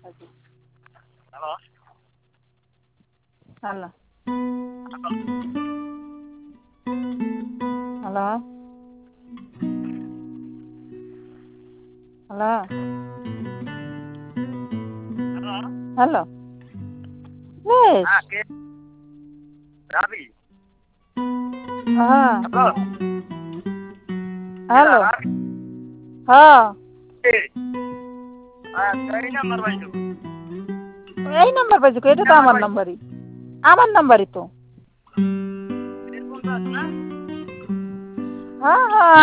hello hello hello hello hello hello বেশ হ্যাঁ কে রাবি হ্যাঁ হ্যালো এরা হ্যালো রাবি হ্যাঁ হ্যাঁ এই নাম্বার পাইছো এই নাম্বার পাইছি এটা তো নাম্বার আমার পাইছো নাম্বারই তো এরকম তো আছে না হ্যাঁ হ্যাঁ